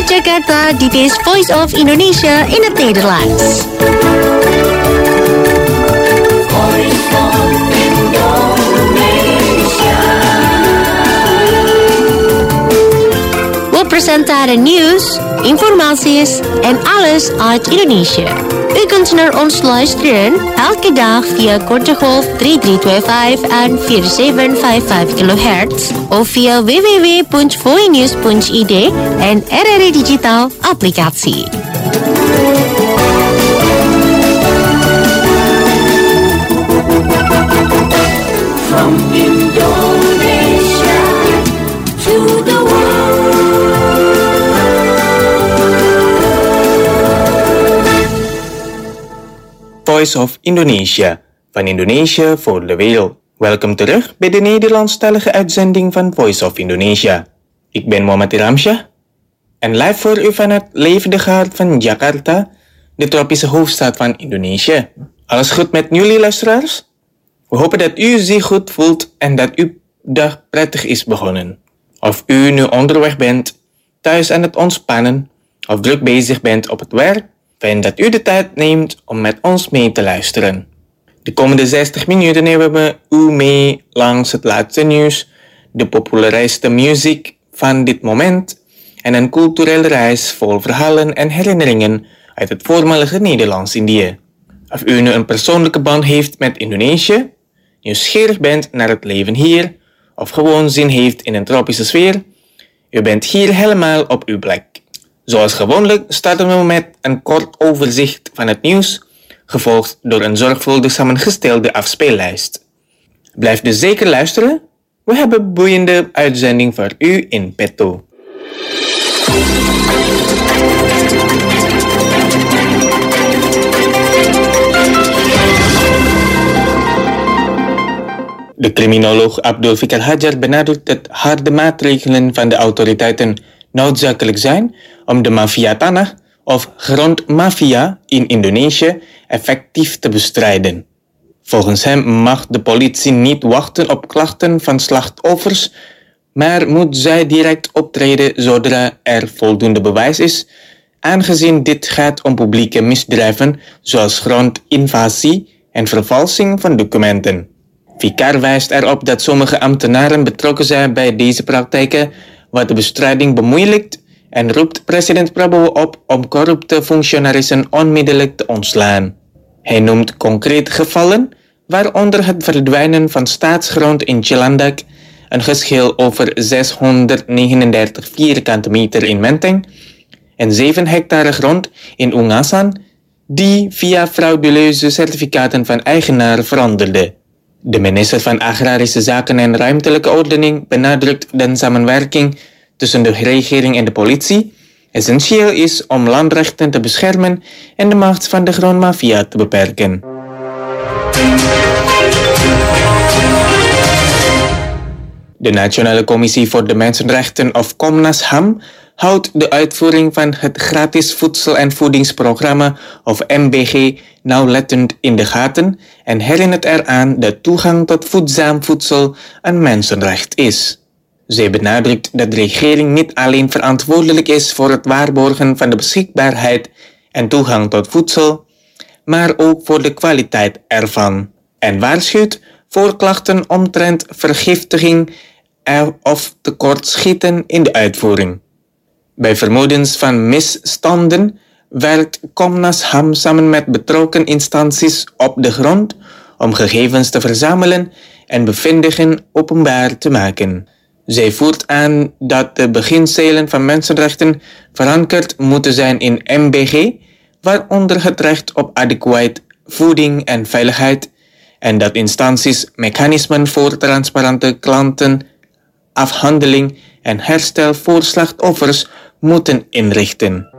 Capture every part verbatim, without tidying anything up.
Jakarta, dit is Voice of Indonesia in het Nederlands. Voice of Indonesia. We presenteren nieuws, informaties en alles uit Indonesië. U kunt naar ons luisteren elke dag via korte golf drie drie twee vijf en vier zeven vijf vijf kilohertz of via w w w punt voinews punt i d en R R I Digital applicatie. From Indonesia to the Voice of Indonesia, van Indonesië voor de wereld. Welkom terug bij de Nederlandstalige uitzending van Voice of Indonesia. Ik ben Mohammed Ramsyah en live voor u vanuit levendige hart van Jakarta, de tropische hoofdstad van Indonesië. Alles goed met jullie luisteraars? We hopen dat u zich goed voelt en dat uw dag prettig is begonnen. Of u nu onderweg bent, thuis aan het ontspannen of druk bezig bent op het werk, fijn dat u de tijd neemt om met ons mee te luisteren. De komende zestig minuten nemen we u mee langs het laatste nieuws, de populairste muziek van dit moment en een culturele reis vol verhalen en herinneringen uit het voormalige Nederlands-Indië. Of u nu een persoonlijke band heeft met Indonesië, nieuwsgierig bent naar het leven hier of gewoon zin heeft in een tropische sfeer, u bent hier helemaal op uw plek. Zoals gewoonlijk starten we met een kort overzicht van het nieuws, gevolgd door een zorgvuldig samengestelde afspeellijst. Blijf dus zeker luisteren, we hebben een boeiende uitzending voor u in petto. De criminoloog Abdul Fikar Hajar benadrukt dat harde maatregelen van de autoriteiten noodzakelijk zijn om de maffia-tanah of grondmafia in Indonesië effectief te bestrijden. Volgens hem mag de politie niet wachten op klachten van slachtoffers, maar moet zij direct optreden zodra er voldoende bewijs is, aangezien dit gaat om publieke misdrijven zoals grondinvasie en vervalsing van documenten. Fikar wijst erop dat sommige ambtenaren betrokken zijn bij deze praktijken, wat de bestrijding bemoeilijkt, en roept president Prabowo op om corrupte functionarissen onmiddellijk te ontslaan. Hij noemt concrete gevallen, waaronder het verdwijnen van staatsgrond in Cilandak, een geschil over zeshonderdnegenendertig vierkante meter in Menteng, en zeven hectare grond in Ungasan, die via frauduleuze certificaten van eigenaar veranderde. De minister van Agrarische Zaken en Ruimtelijke Ordening benadrukt dat samenwerking tussen de regering en de politie essentieel is om landrechten te beschermen en de macht van de grondmafia te beperken. De Nationale Commissie voor de Mensenrechten of Komnas H A M houdt de uitvoering van het gratis voedsel- en voedingsprogramma of M B G nauwlettend in de gaten en herinnert eraan dat toegang tot voedzaam voedsel een mensenrecht is. Zij benadrukt dat de regering niet alleen verantwoordelijk is voor het waarborgen van de beschikbaarheid en toegang tot voedsel, maar ook voor de kwaliteit ervan, en waarschuwt voor klachten omtrent vergiftiging of tekortschieten in de uitvoering. Bij vermoedens van misstanden werkt Komnas H A M samen met betrokken instanties op de grond om gegevens te verzamelen en bevindingen openbaar te maken. Zij voert aan dat de beginselen van mensenrechten verankerd moeten zijn in M B G, waaronder het recht op adequate voeding en veiligheid, en dat instanties mechanismen voor transparante klantenafhandeling en herstel voor slachtoffers moeten inrichten.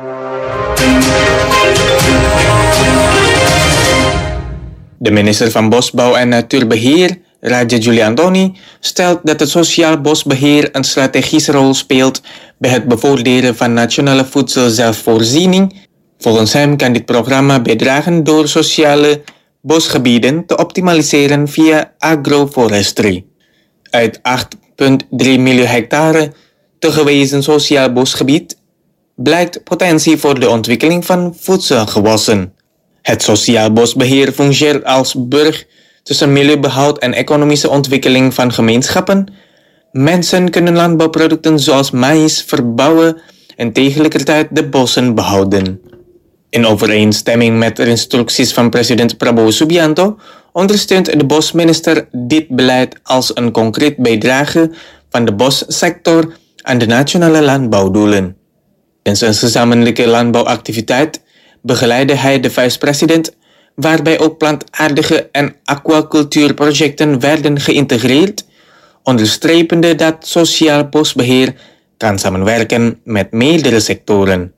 De minister van Bosbouw en Natuurbeheer, Raja Juliantoni, stelt dat het sociaal bosbeheer een strategische rol speelt bij het bevorderen van nationale voedselzelfvoorziening. Volgens hem kan dit programma bijdragen door sociale bosgebieden te optimaliseren via agroforestry. Uit acht komma drie miljoen hectare toegewezen sociaal bosgebied blijkt potentie voor de ontwikkeling van voedselgewassen. Het sociaal bosbeheer fungeert als brug tussen milieubehoud en economische ontwikkeling van gemeenschappen. Mensen kunnen landbouwproducten zoals maïs verbouwen en tegelijkertijd de bossen behouden. In overeenstemming met de instructies van president Prabowo Subianto ondersteunt de bosminister dit beleid als een concreet bijdrage van de bossector aan de nationale landbouwdoelen. In zijn gezamenlijke landbouwactiviteit begeleidde hij de vicepresident, waarbij ook plantaardige en aquacultuurprojecten werden geïntegreerd, onderstrepende dat sociaal bosbeheer kan samenwerken met meerdere sectoren.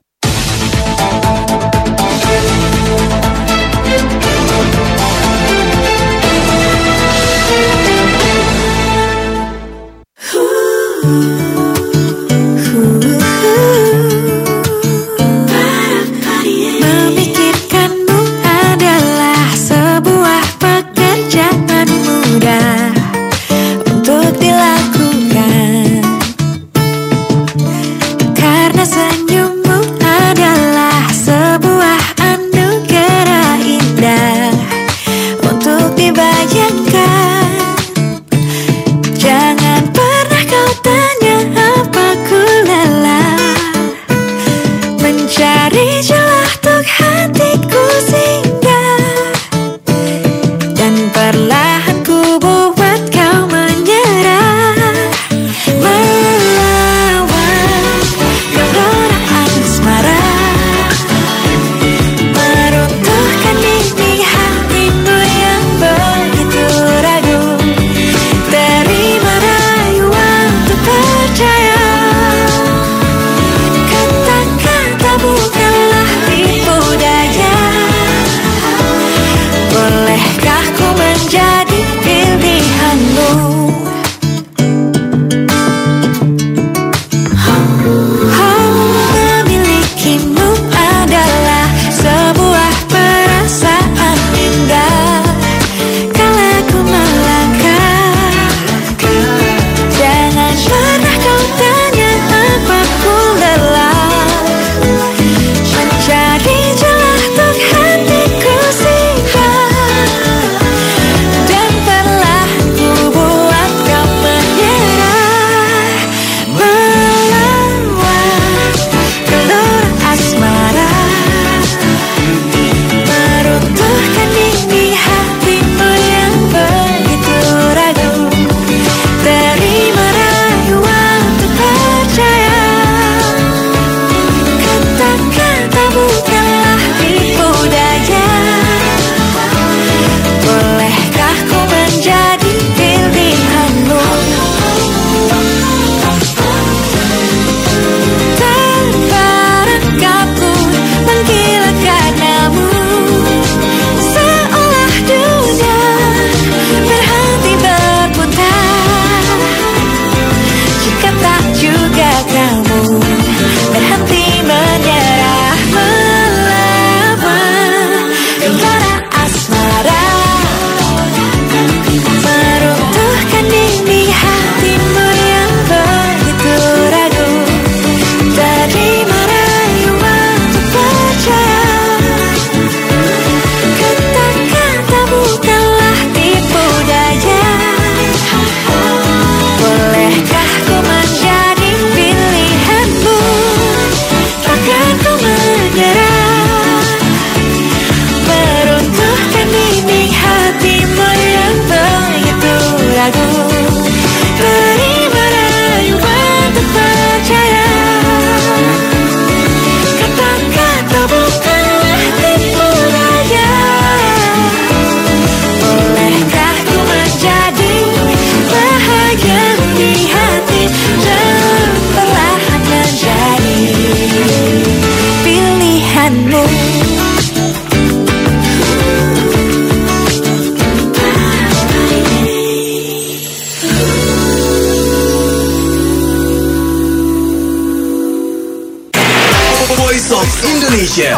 Indonesia.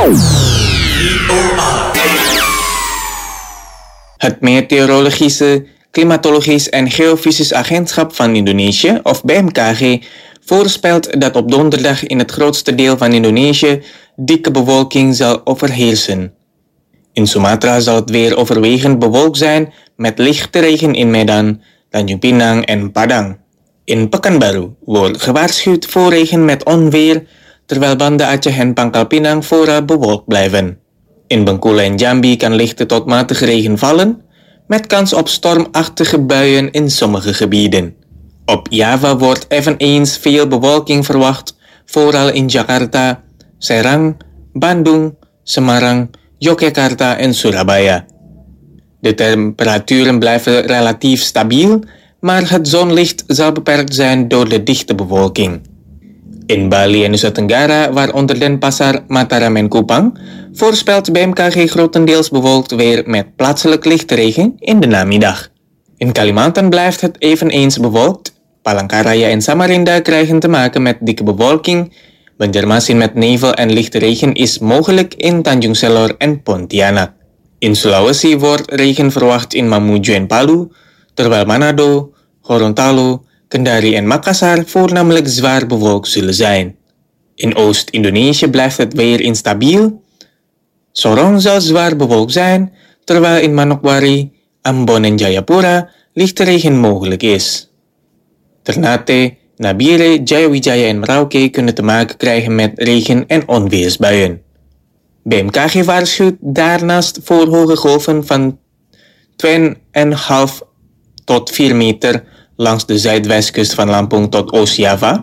Het Meteorologische, Klimatologisch en Geofysisch Agentschap van Indonesië, of B M K G, voorspelt dat op donderdag in het grootste deel van Indonesië dikke bewolking zal overheersen. In Sumatra zal het weer overwegend bewolkt zijn met lichte regen in Medan, Tanjung Pinang en Padang. In Pekanbaru wordt gewaarschuwd voor regen met onweer, terwijl Banda Aceh en Pangkal Pinang vooral bewolkt blijven. In Bengkulu en Jambi kan lichte tot matige regen vallen, met kans op stormachtige buien in sommige gebieden. Op Java wordt eveneens veel bewolking verwacht, vooral in Jakarta, Serang, Bandung, Semarang, Yogyakarta en Surabaya. De temperaturen blijven relatief stabiel, maar het zonlicht zal beperkt zijn door de dichte bewolking. In Bali en Nusa Tenggara, waaronder Denpasar, Mataram en Kupang, voorspelt B M K G grotendeels bewolkt weer met plaatselijk lichte regen in de namiddag. In Kalimantan blijft het eveneens bewolkt. Palangkaraya en Samarinda krijgen te maken met dikke bewolking. Banjarmasin met nevel en lichte regen is mogelijk in Tanjung Selor en Pontianak. In Sulawesi wordt regen verwacht in Mamuju en Palu, terwijl Manado, Gorontalo, Kendari en Makassar voornamelijk zwaar bewolkt zullen zijn. In Oost-Indonesië blijft het weer instabiel. Sorong zal zwaar bewolkt zijn, terwijl in Manokwari, Ambon en Jayapura lichte regen mogelijk is. Ternate, Nabire, Jayawijaya en Merauke kunnen te maken krijgen met regen- en onweersbuien. B M K G waarschuwt daarnaast voor hoge golven van twee komma vijf tot vier meter langs de zuidwestkust van Lampung tot Oost-Java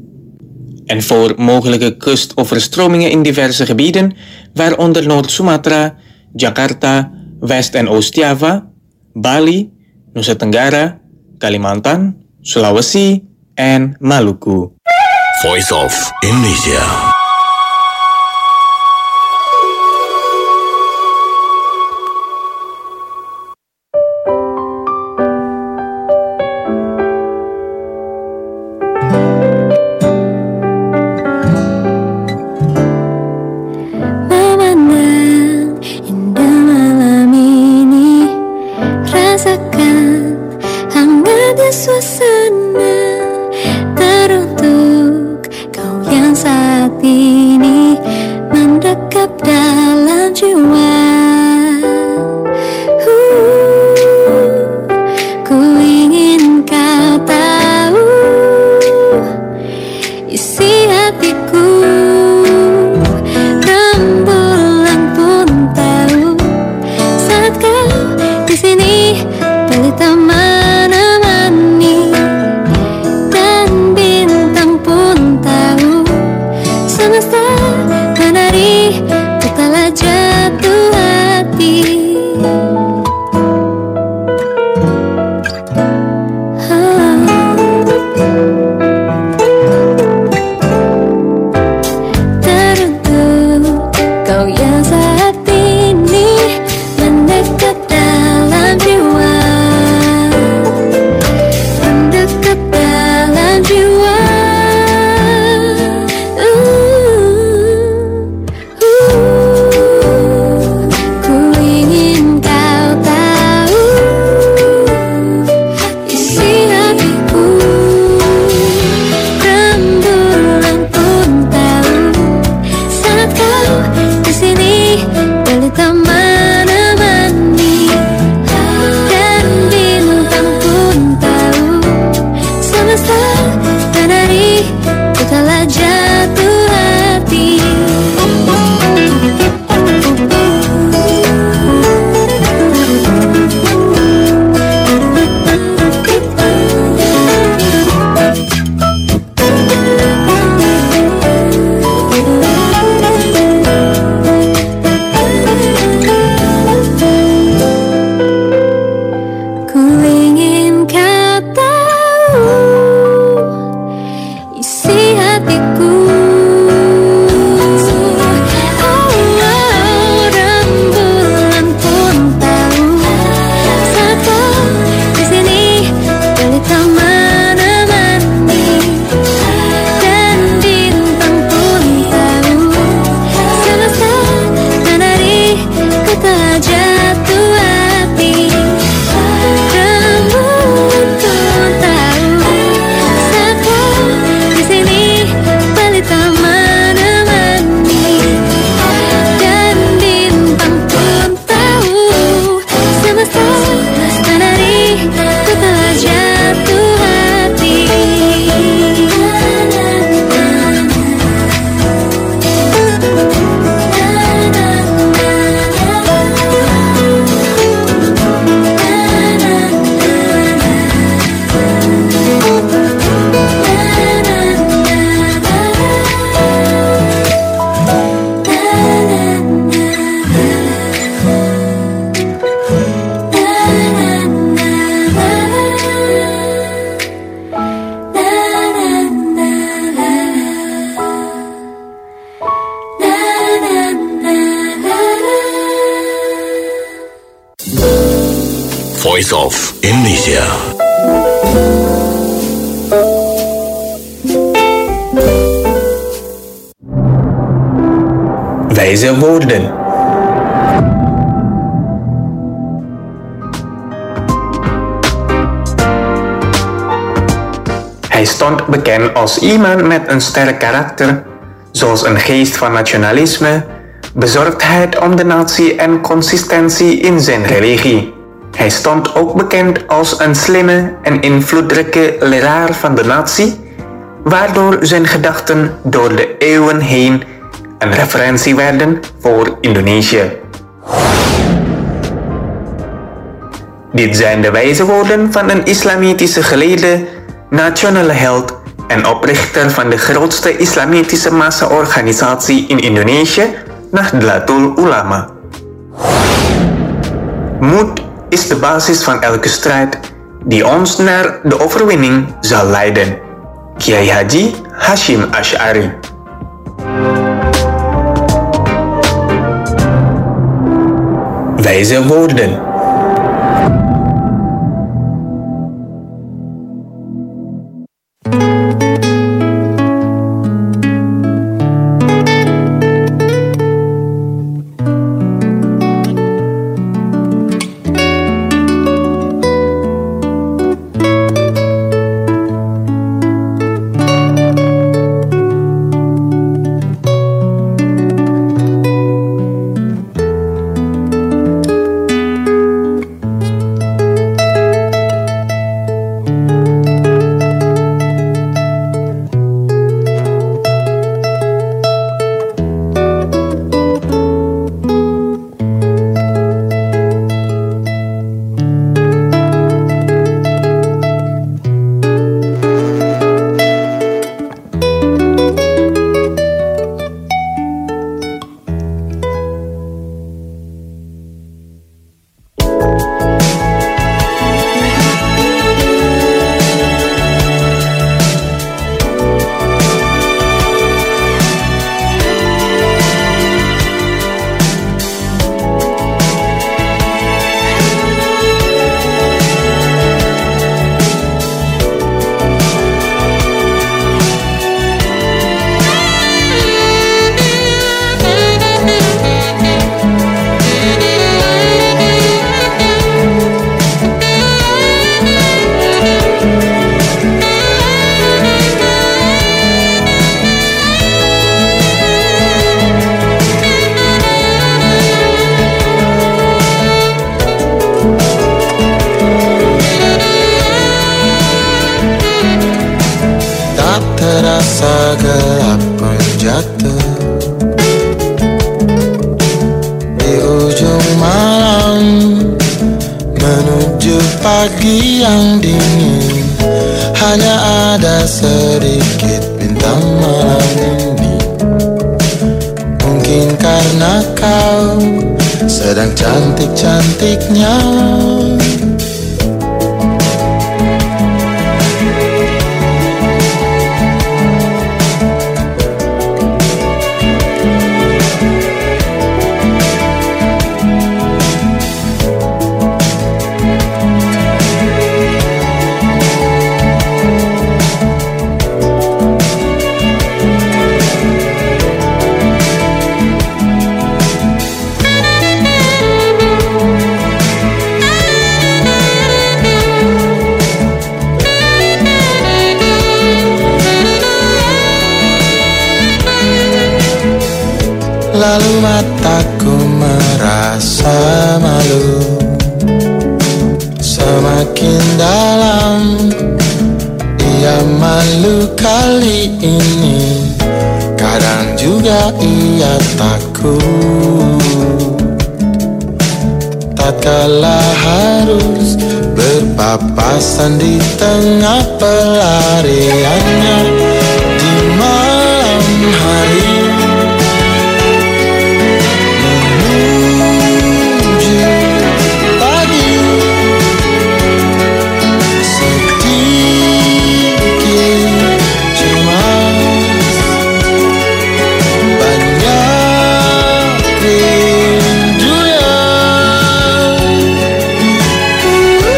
en voor mogelijke kustoverstromingen in diverse gebieden, waaronder Noord-Sumatra, Jakarta, West- en Oost-Java, Bali, Nusa Tenggara, Kalimantan, Sulawesi en Maluku. Voice of Indonesia. Voice of Indonesia. Wijze woorden. Hij stond bekend als iemand met een sterk karakter, zoals een geest van nationalisme, bezorgdheid om de natie en consistentie in zijn religie. Hij stond ook bekend als een slimme en invloedrijke leraar van de natie, waardoor zijn gedachten door de eeuwen heen een referentie werden voor Indonesië. Dit zijn de wijze woorden van een islamitische geleerde, nationale held en oprichter van de grootste islamitische massa-organisatie in Indonesië, Nahdlatul Ulama. Moed is de basis van elke strijd die ons naar de overwinning zal leiden. Kiai Haji Hashim Asy'ari. Wijze woorden. Terasa gelap pun jatuh di ujung malam menuju pagi yang dingin. Hanya ada sedikit bintang malam ini. Mungkin karena kau sedang cantik-cantiknya. Lalu mataku merasa malu, semakin dalam ia malu kali ini. Kadang juga ia takut tatkala harus berpapasan di tengah pelariannya di malam hari. Ooh.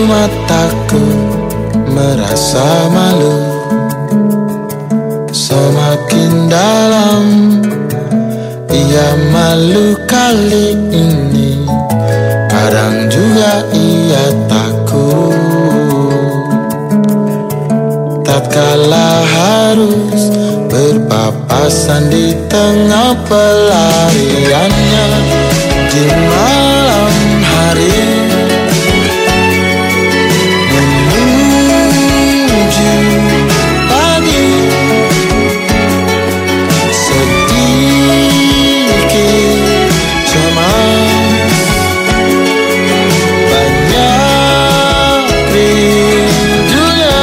mataku merasa malu. Semakin dalam ia malu kali ini, kadang juga ia takut. Tatkala harus berpapasan di tengah pelariannya di malam hari, menuju pagi, sedikit cemas, banyak rindunya.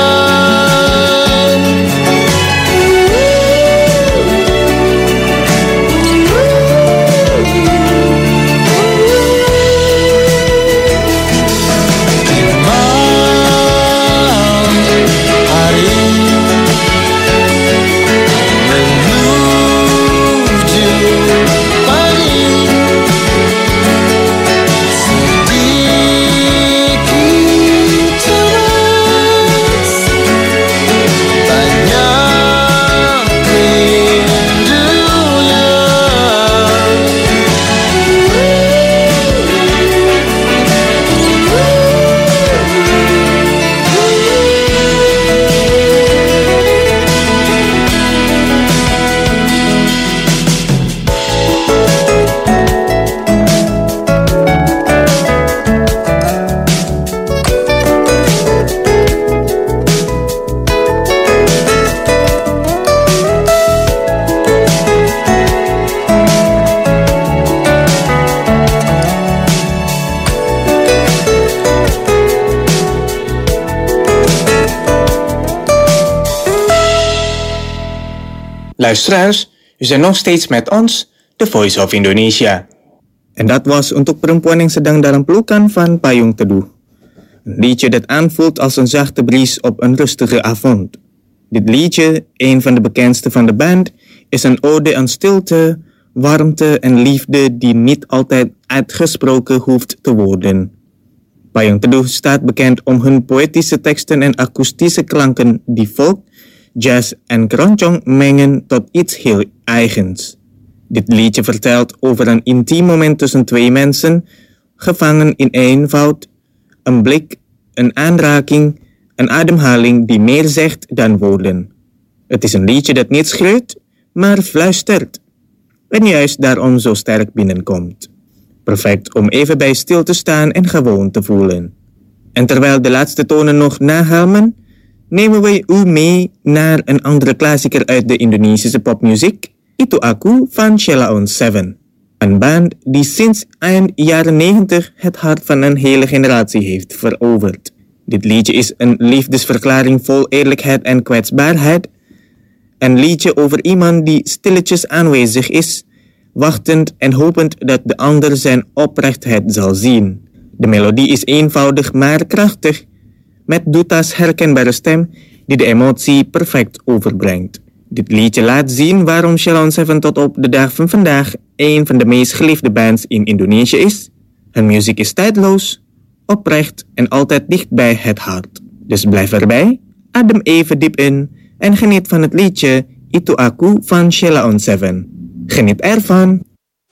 Luisteraars, u zijn nog steeds met ons, The Voice of Indonesia. En dat was untuk perempuan yang sedang dalam pelukan van Payung Teduh. Een liedje dat aanvoelt als een zachte bries op een rustige avond. Dit liedje, een van de bekendste van de band, is een ode aan stilte, warmte en liefde die niet altijd uitgesproken hoeft te worden. Payung Teduh staat bekend om hun poëtische teksten en akoestische klanken die folk, jazz en keroncong mengen tot iets heel eigens. Dit liedje vertelt over een intiem moment tussen twee mensen, gevangen in eenvoud, een blik, een aanraking, een ademhaling die meer zegt dan woorden. Het is een liedje dat niet schreeuwt, maar fluistert. En juist daarom zo sterk binnenkomt. Perfect om even bij stil te staan en gewoon te voelen. En terwijl de laatste tonen nog nahalmen, nemen we u mee naar een andere klassieker uit de Indonesische popmuziek, Itu Aku van Sheila on Seven. Een band die sinds eind jaren negentig het hart van een hele generatie heeft veroverd. Dit liedje is een liefdesverklaring vol eerlijkheid en kwetsbaarheid. Een liedje over iemand die stilletjes aanwezig is, wachtend en hopend dat de ander zijn oprechtheid zal zien. De melodie is eenvoudig maar krachtig, met Duta's herkenbare stem die de emotie perfect overbrengt. Dit liedje laat zien waarom Sheila on Seven tot op de dag van vandaag een van de meest geliefde bands in Indonesië is. Hun muziek is tijdloos, oprecht en altijd dicht bij het hart. Dus blijf erbij, adem even diep in en geniet van het liedje Itu Aku van Sheila on Seven. Geniet ervan!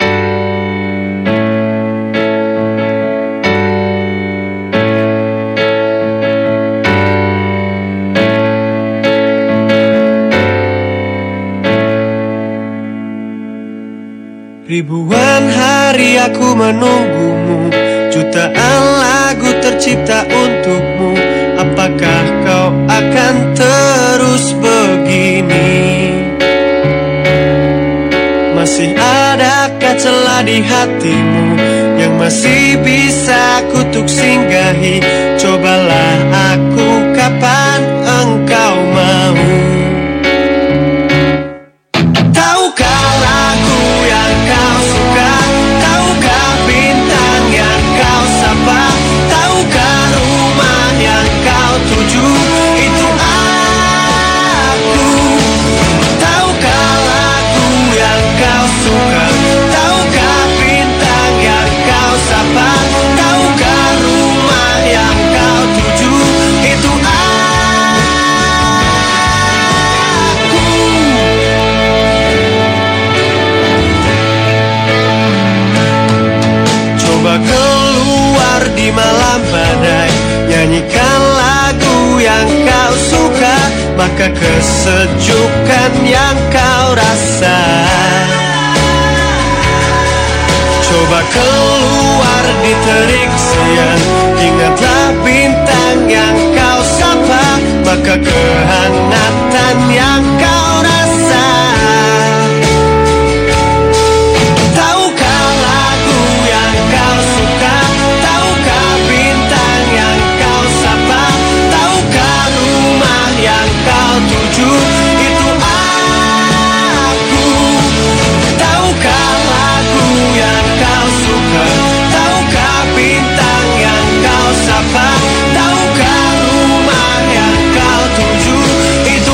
Ribuan hari aku menunggumu, jutaan lagu tercipta untukmu. Apakah kau akan terus begini? Masih adakah celah di hatimu yang masih bisa kutuk singgahi? Cobalah aku kapan engkau mau. Tahukah lagu yang kau suka? Tahukah bintang yang kau sapa? Tahukah rumah yang kau tuju? Itu aku. Tahukah lagu yang kau suka? Tahukah bintang yang kau sapa? Tahukah rumah yang maka kesejukan yang kau rasa. Coba keluar di terik siang, ingatlah bintang yang kau sapa, maka kehangatan yang kau rasa. Tahukah lagu yang kau suka, tahukah bintang yang kau sapa, tahukah rumah yang kau tuju, itu aku. Tahukah lagu yang kau suka, tahukah bintang yang kau sapa, tahukah rumah yang kau tuju, itu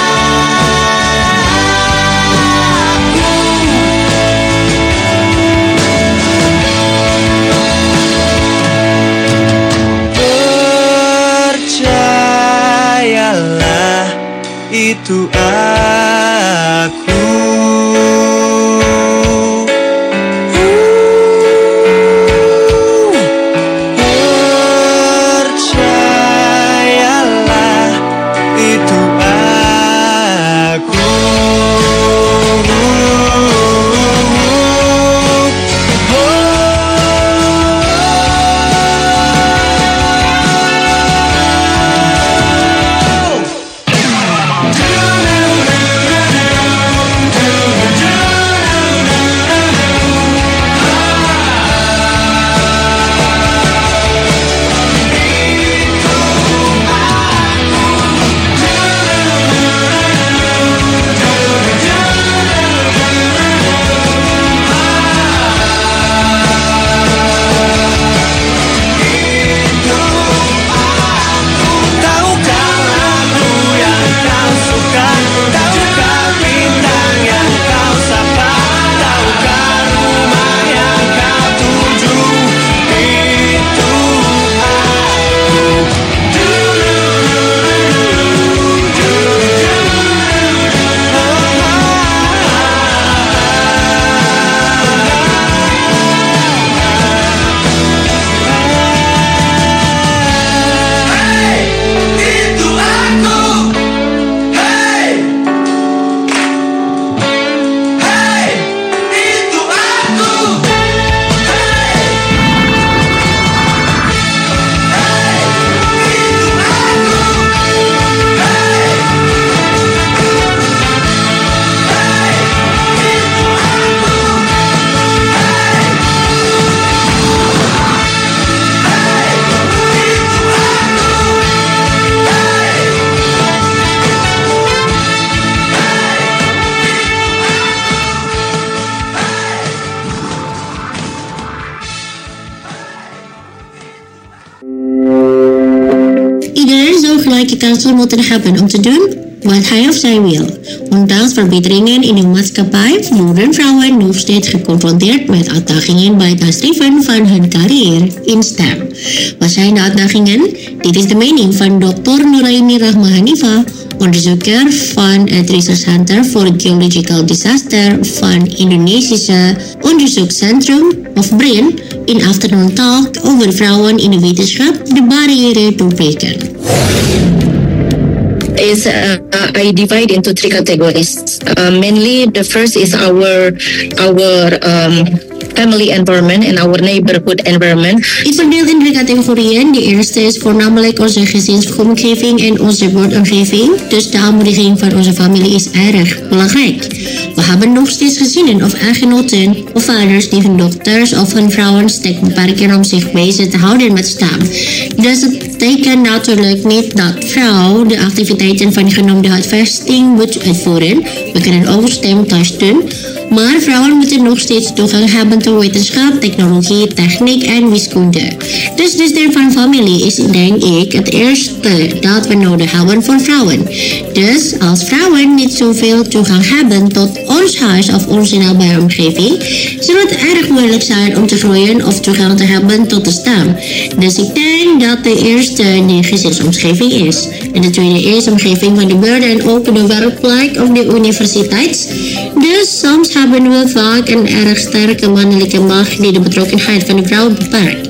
percayalah, itu aku. Percayalah, itu aku. Tahukah lagu yang kau suka, tahukah bintang yang kau sapa, tahukah rumah yang kau tuju, itu itu aku. Hey, hey, itu aku. Iedereen zou gelijke kansen moeten hebben om te doen wat hij of zij wil. Ondanks verbeteringen in de maatschappij worden vrouwen nog steeds geconfronteerd met uitdagingen bij het nastreven van hun carrière in STEM. Wat zijn de uitdagingen? Dit is de mening van dokter Nuraini Rahma Hanifa, onderzoeker van het Research Center for Geological Disaster van Indonesische Onderzoekscentrum of BRIN in Afternoon Talk over vrouwen in de wetenschap de barrière doorbreken. Is uh, I divide into three categories. Uh, mainly, the first is our our um, family environment and our neighborhood environment. Ik verdeel in drie categorieën. De eerste is voornamelijk onze gezinsomgeving en onze woordomgeving. Dus de aanmoediging van onze familie is erg belangrijk. We hebben nog steeds gezinnen of echtgenoten of vaders die hun dochters of hun vrouwen sterk beperken om zich bezig te houden met STEM. Dus het betekent natuurlijk niet dat vrouw de activiteiten van genoemde huisvesting moet uitvoeren. We kunnen ook STEM thuis doen. Maar vrouwen moeten nog steeds toegang hebben tot wetenschap, technologie, techniek en wiskunde. Dus de steun van familie is, denk ik, het eerste dat we nodig hebben voor vrouwen. Dus als vrouwen niet zoveel toegang hebben tot ons huis of onze nabije omgeving, zal het erg moeilijk zijn om te groeien of toegang te hebben tot de STEM. Dus ik denk dat de eerste de gezinsomgeving is. En de tweede is de omgeving van de buurt en ook de werkplek of de universiteit. Dus soms hebben we vaak een erg sterke mannelijke macht die de betrokkenheid van de vrouw beperkt.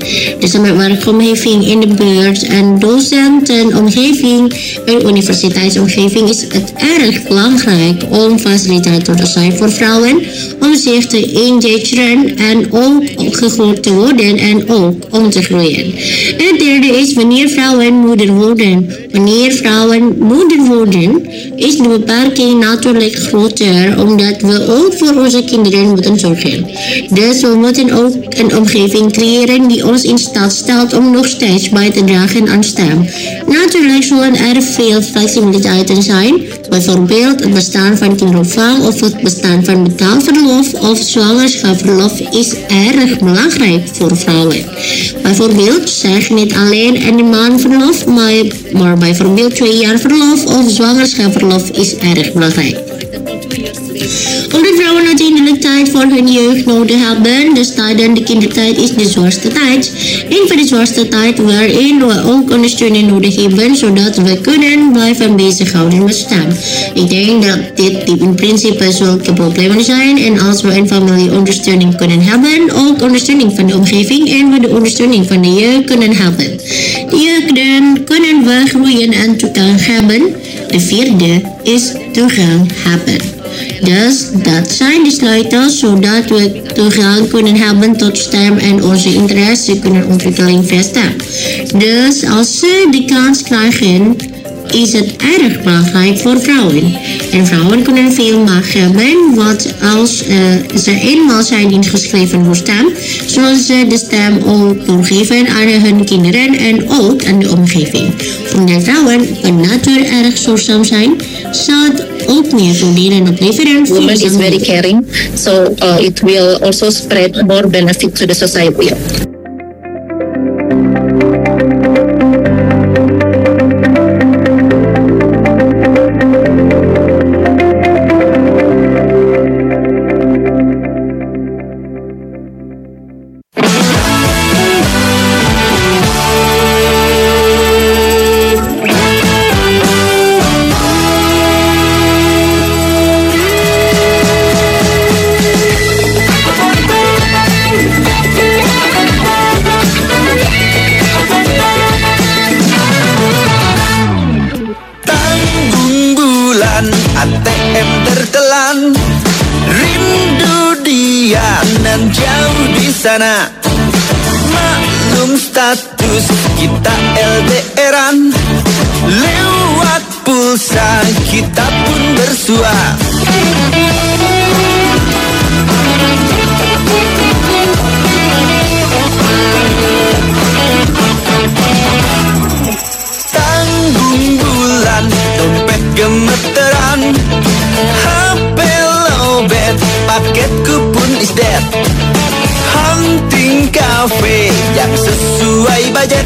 De samenwerkomgeving in de buurt en docentenomgeving en universiteitsomgeving is het erg belangrijk om facilitator te zijn voor vrouwen, om zich te engageren en ook gehoord te worden en ook om te groeien. En het derde is wanneer vrouwen moeder worden. Wanneer vrouwen moeder worden, is de beperking natuurlijk groter, omdat we ook voor onze kinderen moeten zorgen. Dus we moeten ook een omgeving creëren die ons in staat stelt om nog steeds bij te dragen aan stem. Natuurlijk zullen er veel flexibiliteiten zijn, bijvoorbeeld het bestaan van kinderopvang of het bestaan van betaalverlof of zwangerschapsverlof is erg belangrijk voor vrouwen. Bijvoorbeeld zeg niet alleen een maand verlof, maar, maar bijvoorbeeld twee jaar verlof of zwangerschapsverlof is erg belangrijk. Omdat vrouwen uiteindelijk tijd voor hun jeugd nodig hebben, dus tijdens de kindertijd is de zwaarste tijd. Een van de zwaarste tijd waarin we ook ondersteuning nodig hebben, zodat we kunnen blijven bezighouden met stem. Ik denk dat dit in principe zulke problemen zijn en als we een familieondersteuning kunnen hebben, ook ondersteuning van de omgeving en we de ondersteuning van de jeugd kunnen hebben. De jeugd kunnen we groeien en toegang hebben. De vierde is toegang hebben. Dus dat zijn de sleutels zodat we toegang kunnen hebben tot stem en onze interesse kunnen ontwikkelen vesten. Dus als ze de kans krijgen, is het erg belangrijk voor vrouwen. En vrouwen kunnen veel macht hebben, want als uh, ze eenmaal zijn ingeschreven voor stem, zullen ze de stem ook doorgeven aan hun kinderen en ook aan de omgeving. Omdat vrouwen van nature erg zorgzaam zijn, zal het ook meer voordelen opleveren. Women is very caring, so uh, it will also spread more benefit to the society. A T M tertelan, rindu dia nan jauh di sana. Maklum status kita L D R-an, lewat pulsa kita pun bersua. Tanggung bulan, dompet gemeteran, H P lowbat, paketku pun is dead. Hunting cafe yang sesuai budget,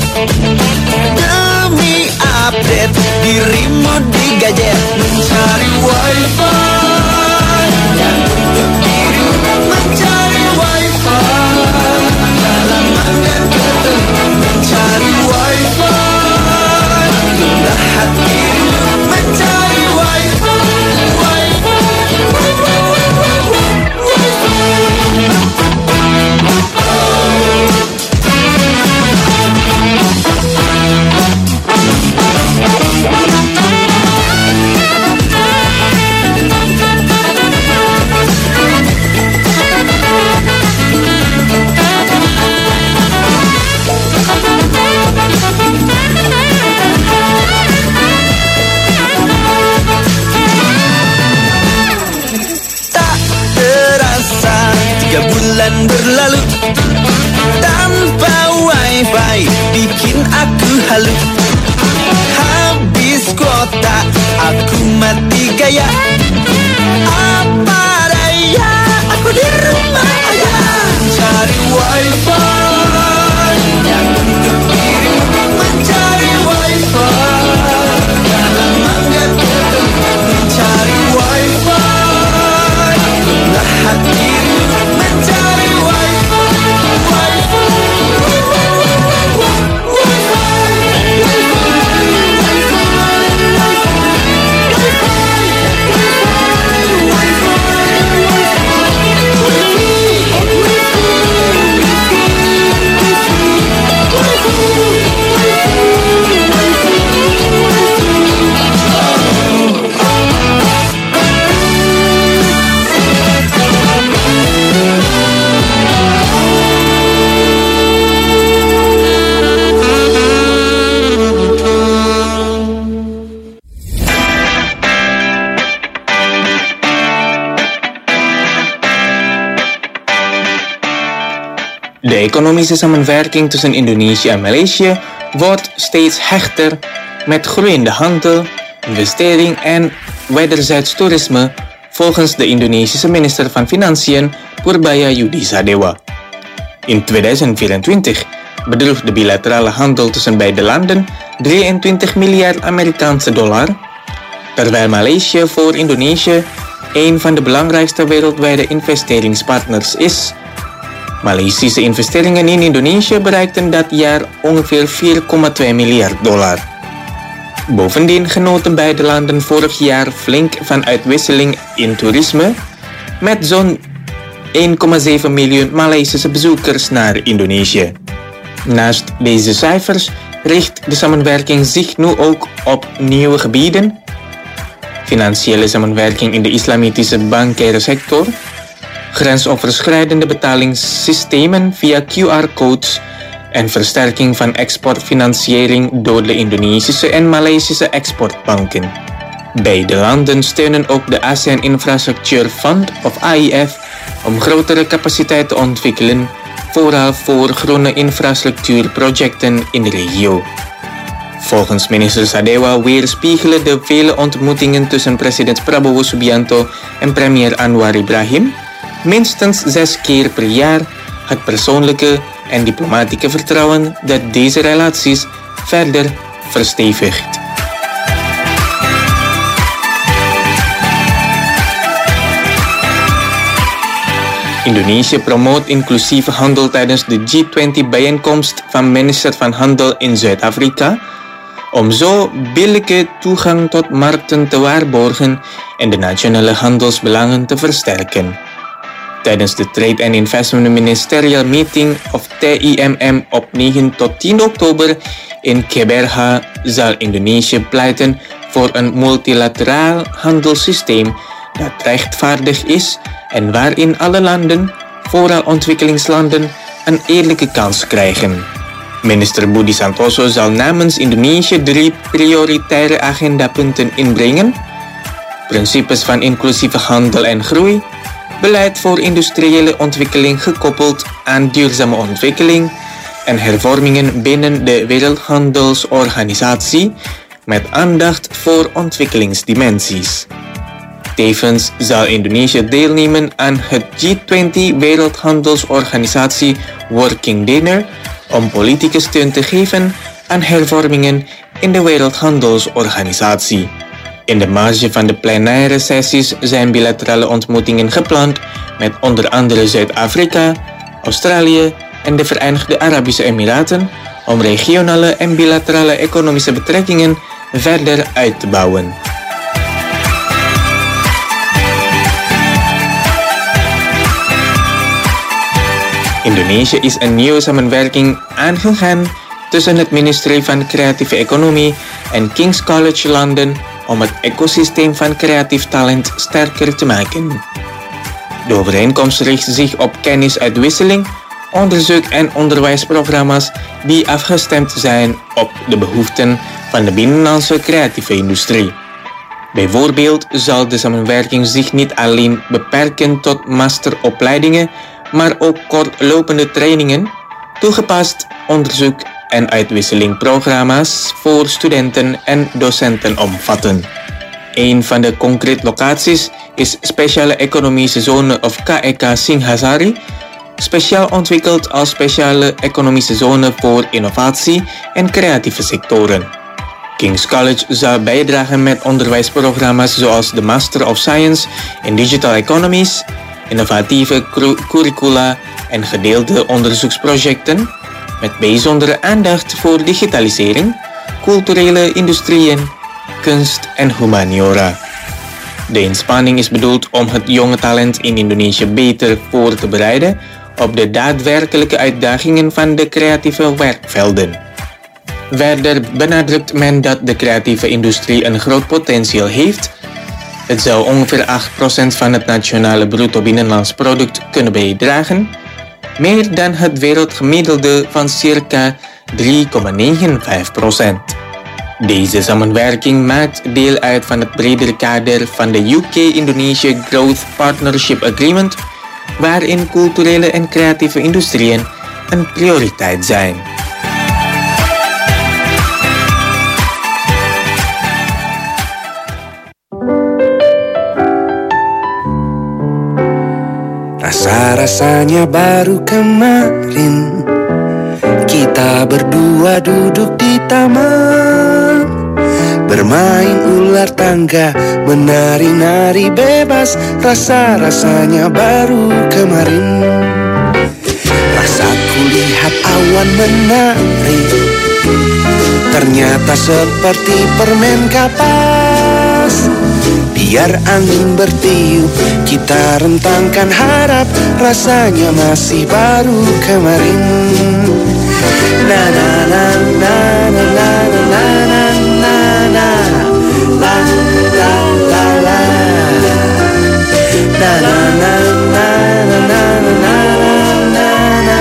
demi update dirimu di gadget. Mencari wifi yang untuk dirimu, mencari wifi halaman dan ketemu. Mencari wifi indah hatimu, mencari wifi, wifi, wifi, tiga bulan berlalu tanpa wifi, bikin aku halu. Habis kuota, aku mati gaya. Apa daya, aku di rumah aja. Cari wifi yang untuk dirimu, mencari wifi dalam mangga ketemu. Mencari wifi indah hatimu, mencari wifi, wifi, wifi, wifi, wifi, wifi. economische samenwerking tussen Indonesië en Maleisië wordt steeds hechter met groeiende handel, investering en wederzijds toerisme, volgens de Indonesische minister van Financiën Purbaya Yudi Sadewa. In tweeduizend vierentwintig bedroeg de bilaterale handel tussen beide landen drieëntwintig miljard Amerikaanse dollar, terwijl Maleisië voor Indonesië een van de belangrijkste wereldwijde investeringspartners is. Maleisische investeringen in Indonesië bereikten dat jaar ongeveer vier komma twee miljard dollar. Bovendien genoten beide landen vorig jaar flink van uitwisseling in toerisme, met zo'n één komma zeven miljoen Maleisische bezoekers naar Indonesië. Naast deze cijfers richt de samenwerking zich nu ook op nieuwe gebieden: financiële samenwerking in de islamitische bankaire sector, grensoverschrijdende betalingssystemen via Q R-codes en versterking van exportfinanciering door de Indonesische en Maleisische exportbanken. Beide landen steunen ook de ASEAN Infrastructure Fund of A I F om grotere capaciteit te ontwikkelen, vooral voor groene infrastructuurprojecten in de regio. Volgens minister Sadewa weerspiegelen de vele ontmoetingen tussen president Prabowo Subianto en premier Anwar Ibrahim minstens zes keer per jaar het persoonlijke en diplomatieke vertrouwen dat deze relaties verder verstevigt. Indonesië promoot inclusieve handel tijdens de G twintig-bijeenkomst van minister van Handel in Zuid-Afrika, om zo billijke toegang tot markten te waarborgen en de nationale handelsbelangen te versterken. Tijdens de Trade and Investment Ministerial Meeting of T I M M op negen tot tien oktober in Keberha zal Indonesië pleiten voor een multilateraal handelssysteem dat rechtvaardig is en waarin alle landen, vooral ontwikkelingslanden, een eerlijke kans krijgen. Minister Budi Santoso zal namens Indonesië drie prioritaire agendapunten inbrengen: principes van inclusieve handel en groei, beleid voor industriële ontwikkeling gekoppeld aan duurzame ontwikkeling en hervormingen binnen de Wereldhandelsorganisatie met aandacht voor ontwikkelingsdimensies. Tevens zal Indonesië deelnemen aan het G twintig Wereldhandelsorganisatie Working Dinner om politieke steun te geven aan hervormingen in de Wereldhandelsorganisatie. In de marge van de plenaire sessies zijn bilaterale ontmoetingen gepland met onder andere Zuid-Afrika, Australië en de Verenigde Arabische Emiraten om regionale en bilaterale economische betrekkingen verder uit te bouwen. Indonesië is een nieuwe samenwerking aangegaan tussen het ministerie van Creatieve Economie en King's College London om het ecosysteem van creatief talent sterker te maken. De overeenkomst richt zich op kennisuitwisseling, onderzoek en onderwijsprogramma's die afgestemd zijn op de behoeften van de binnenlandse creatieve industrie. Bijvoorbeeld zal de samenwerking zich niet alleen beperken tot masteropleidingen, maar ook kortlopende trainingen, toegepast onderzoek en uitwisselingprogramma's voor studenten en docenten omvatten. Een van de concrete locaties is Speciale Economische Zone of K E K Singhasari, speciaal ontwikkeld als speciale economische zone voor innovatie en creatieve sectoren. King's College zal bijdragen met onderwijsprogramma's zoals de Master of Science in Digital Economies, innovatieve curricula en gedeelde onderzoeksprojecten, met bijzondere aandacht voor digitalisering, culturele industrieën, kunst en humaniora. De inspanning is bedoeld om het jonge talent in Indonesië beter voor te bereiden op de daadwerkelijke uitdagingen van de creatieve werkvelden. Verder benadrukt men dat de creatieve industrie een groot potentieel heeft. Het zou ongeveer acht procent van het nationale bruto binnenlands product kunnen bijdragen, meer dan het wereldgemiddelde van circa drie komma vierennegentig procent. Deze samenwerking maakt deel uit van het bredere kader van de U K-Indonesia Growth Partnership Agreement, waarin culturele en creatieve industrieën een prioriteit zijn. Rasa-rasanya baru kemarin kita berdua duduk di taman, bermain ular tangga, menari-nari bebas. Rasa-rasanya baru kemarin. Rasaku lihat awan menari, ternyata seperti permen kapas. Biar angin bertiup, kita rentangkan harap. Rasanya masih baru kemarin. Na na na na na na na na na na la la la la na na na na na na na na na.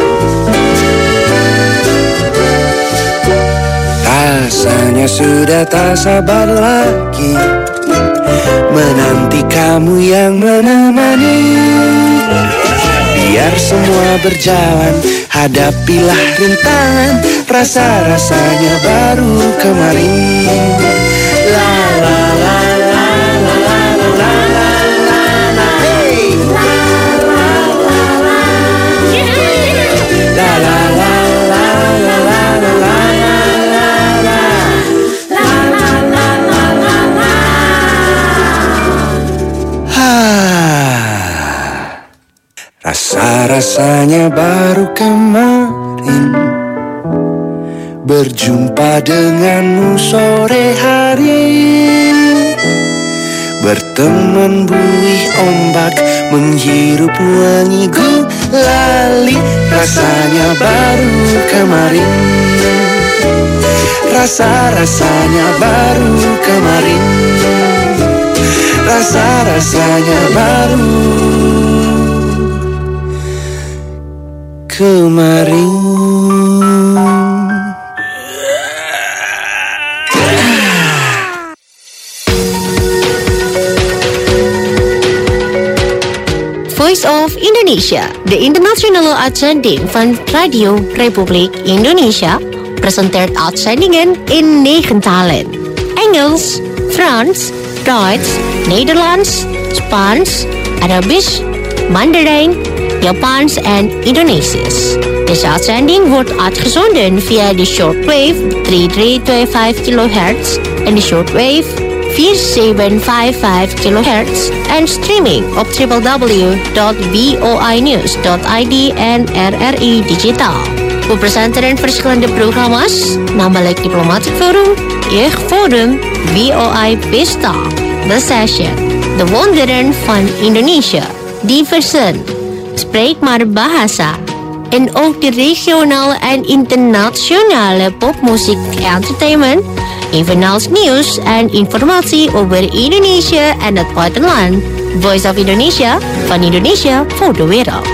Rasanya sudah tak sabar lagi menanti kamu yang menemani. Biar semua berjalan, hadapilah rintangan. Rasa-rasanya baru kemarin. La la la la la la la la la la. Hey! La la la la. La la la la la la la la la la. La la la la la la. Rasa-rasanya baru kemarin berjumpa denganmu sore hari, berteman buih ombak, menghirup wangi gulali. Rasanya baru kemarin. Rasa-rasanya baru kemarin. Rasa-rasanya baru kemarin. Voice of Indonesia, de internationale uitzending van Radio Republiek Indonesia, presenteert uitzendingen in negen talen: Engels, Frans, Duits, Nederlands, Spaans, Arabisch, Mandarijn, Japans en Indonesisch. Deze uitzending wordt uitgezonden via de shortwave drie drie twee vijf kilohertz en de shortwave vier zeven vijf vijf kilohertz en streaming op w w w dot voi news dot i d en R R I Digitaal. We presenteren verschillende programma's, namelijk Diplomatic Forum, Jeugdforum, V O I Pesta, The Session, De Wonderen van Indonesië, Diversen, Spreek maar Bahasa, en ook de regionale en internationale popmuziek entertainment, evenals nieuws en informatie over Indonesië en het buitenland. Voice of Indonesia, van Indonesië voor de wereld.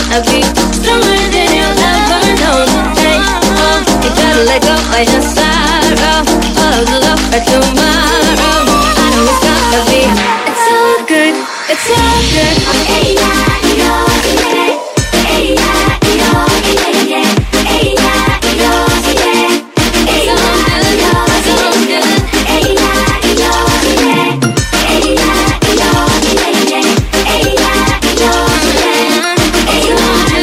I'll be stronger than you'll ever know. Hey, oh, you gotta let go of your sorrow. All the love for tomorrow. I know it's gonna be. It's all good. It's all good. Hey, yeah, yo, yeah. Hey, yeah, yo, yeah, yeah. Hey, yeah, yo, yeah. Hey, yeah, yo, it's all good. Hey, yeah, yo, yeah. Hey, yeah, yo, yeah, yeah. Hey, yeah, yo, yeah. Hey, yeah, yo,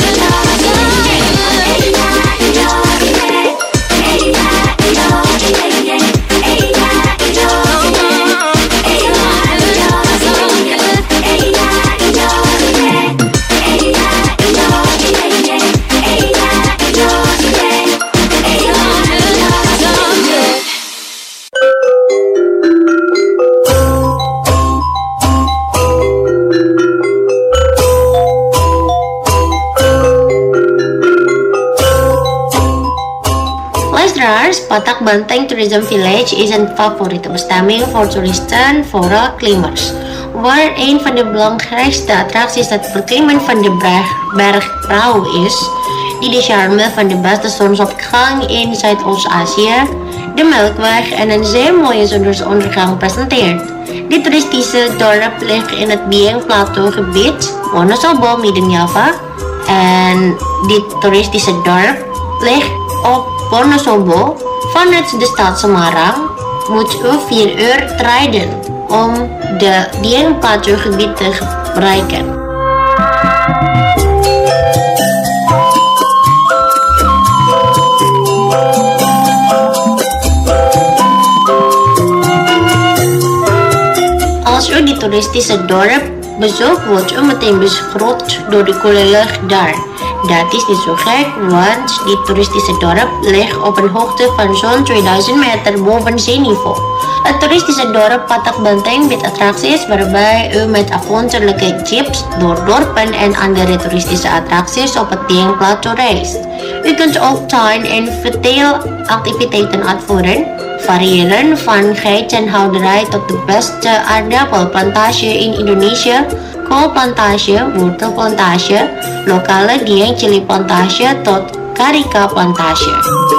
Patak Banteng Tourism Village is een favoriete bestemming voor toeristen, vooral klimmers. Waar een van de belangrijkste attracties het beklimmen van de bergbrauw is, die de charme van de beste zonsopgang in Zuidoost-Azië, de Melkweg en een zeer mooie zonsondergang presenteert. Dit toeristische dorp ligt in het Bieng Plateau gebied, Wonosobo, Midden-Java. En dit toeristische dorp ligt op Wonosobo. Vanuit de stad Semarang moet u vier uur rijden om de Bieng Plateau gebied te bereiken. Als u dit toeristische dorp bezoekt, wordt u meteen begroet door de koele lucht daar. Dat is niet zo gek, want dit toeristische dorp ligt op een hoogte van zo'n tweeduizend meter boven zeeniveau. Het toeristische dorp Patak Banteng biedt attracties waarbij u met avontuurlijke jeeps door dorpen en andere toeristische attracties op het Bieng Plateau reist. U kunt ook tuin- en verteelactiviteiten uitvoeren, variëren van geitenhouderij tot de beste aardappelplantage in Indonesië, koolplantage, wortelplantage, lokale Dieng chili plantage tot karika plantage.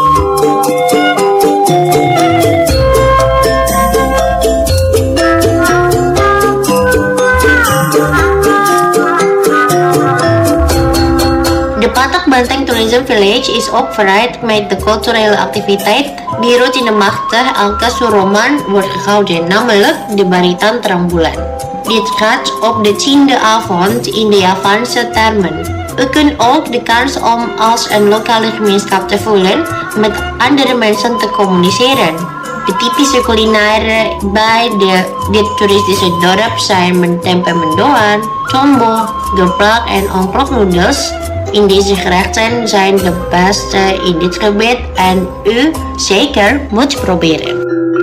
De Patak Banteng Tourism Village is opgericht met de culturele activiteit die routinematig elke Suroman wordt gehouden, namelijk de Baritan Trambulan. Dit gaat op de tiende avond in de Javaanse termen. U kunt ook de kans om als een lokale gemeenschap te voelen met andere mensen te communiceren. De typische culinaire bij de, dit toeristische dorp zijn tempe mendoan, tombo, geplak en ongkloknoedels. In deze gerechten zijn de beste in dit gebied en u zeker moet proberen.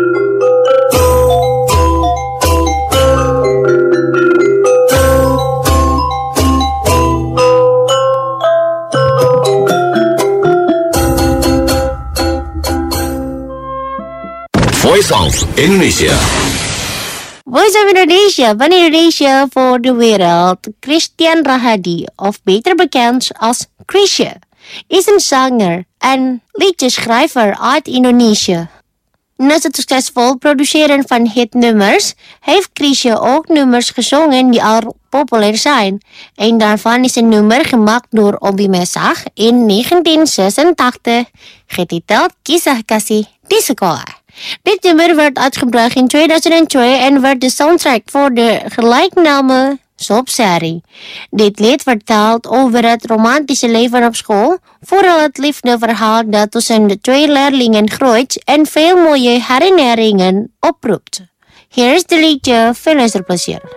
Voice of Indonesia. Voice of Indonesia van Indonesia voor de wereld. Christian Rahadi, of beter bekend als Chrisye, is een zanger en liedjeschrijver uit Indonesië. Naast het succesvol produceren van hitnummers, heeft Chrisye ook nummers gezongen die al populair zijn. Een daarvan is een nummer gemaakt door Obi Mesach in negentien zesentachtig, getiteld Kisah Kasih di Sekolah. Dit nummer werd uitgebracht in tweeduizend twee en werd de soundtrack voor de gelijknamige soapserie. Dit lied vertelt over het romantische leven op school, vooral het liefdeverhaal dat tussen de twee leerlingen groeit en veel mooie herinneringen oproept. Hier is de liedje, veel luisterplezier.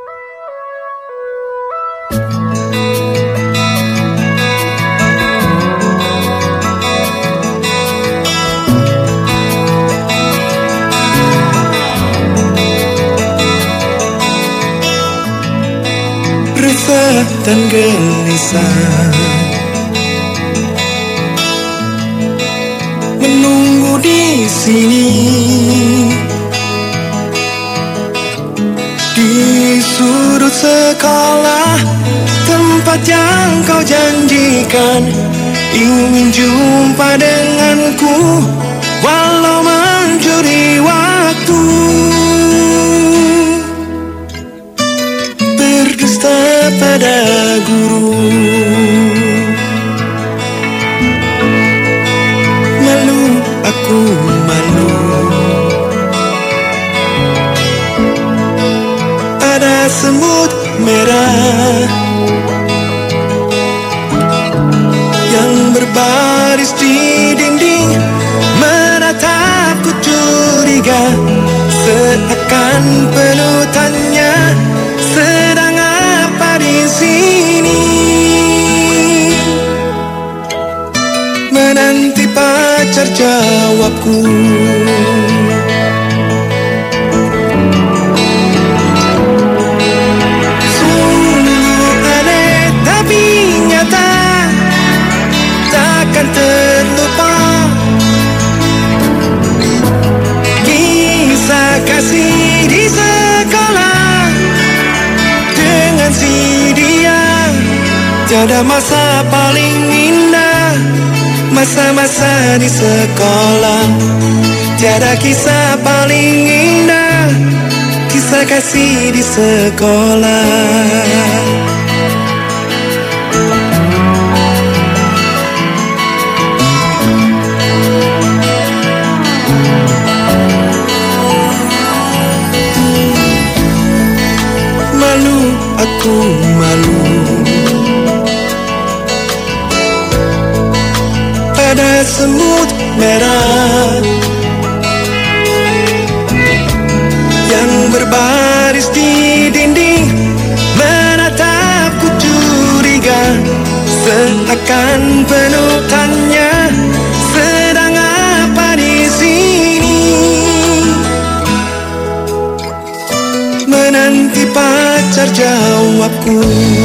Resah dan gelisah menunggu di sini, di sudut sekolah. tempat yang kau janjikan, ingin jumpa denganku, walau mencuri waktu. Berdusta pada guru, malu aku malu. Ada semut merah yang berbaris di dinding, menatapku curiga, seakan penuh tanya, sedang apa di sini? Menanti pacar jawabku. Takkan terlupa kisah kasih di sekolah dengan si dia. Tiada masa paling indah, masa-masa di sekolah. Tiada kisah paling indah, kisah kasih di sekolah. Aku malu pada semut merah yang berbaris di dinding, menatapku curiga, seakan penuh tanya, sedang apa di sini? Menanti pacar jawabku.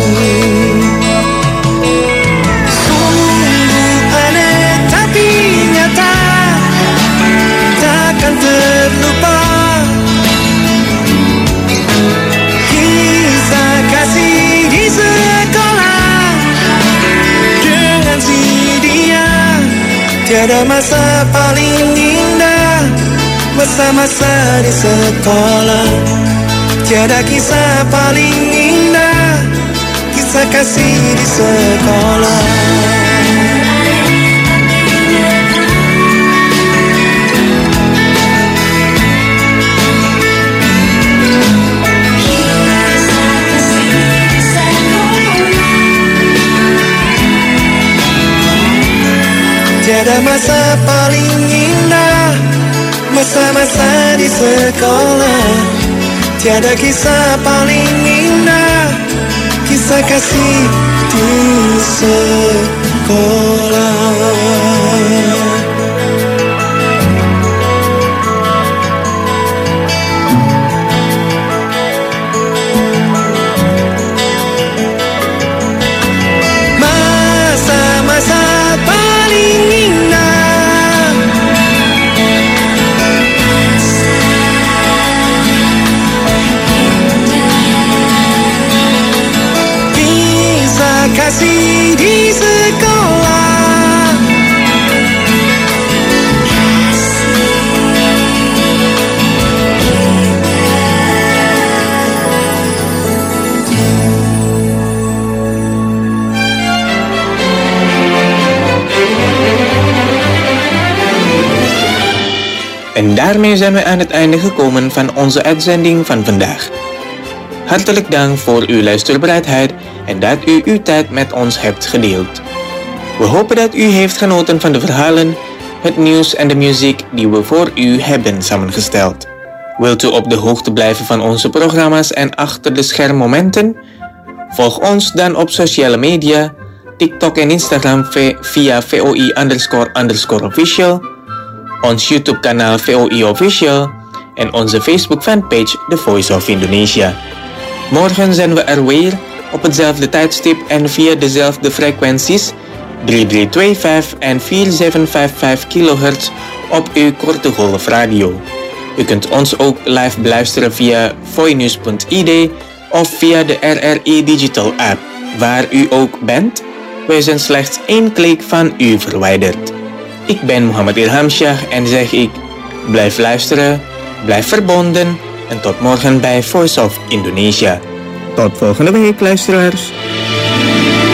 Sungguh aneh tapi nyata, takkan terlupa kisah kasih di sekolah dengan si dia. Tiada masa paling indah, masa-masa di sekolah. Tiada kisah paling indah, kisah kasih di sekolah. Tiada masa paling indah, masa-masa di sekolah. Tiada kisah paling indah, kisah kasih di sekolah. Masa-masa paling indah, kasih di sekolah. En daarmee zijn we aan het einde gekomen van onze uitzending van vandaag. Hartelijk dank voor uw luisterbereidheid en dat u uw tijd met ons hebt gedeeld. We hopen dat u heeft genoten van de verhalen, het nieuws en de muziek die we voor u hebben samengesteld. Wilt u op de hoogte blijven van onze programma's en achter de schermmomenten? Volg ons dan op sociale media, TikTok en Instagram via V O I underscore underscore official, ons YouTube kanaal V O I official en onze Facebook fanpage The Voice of Indonesia. Morgen zijn we er weer op hetzelfde tijdstip en via dezelfde frequenties drie drie twee vijf en vier zeven vijf vijf kilohertz op uw korte golf radio. U kunt ons ook live beluisteren via voinews punt I D of via de R R I Digital app. Waar u ook bent, wij zijn slechts één klik van u verwijderd. Ik ben Mohammed Ilham Shah en zeg ik, blijf luisteren, blijf verbonden en tot morgen bij Voice of Indonesia. Tot volgende week, luisteraars.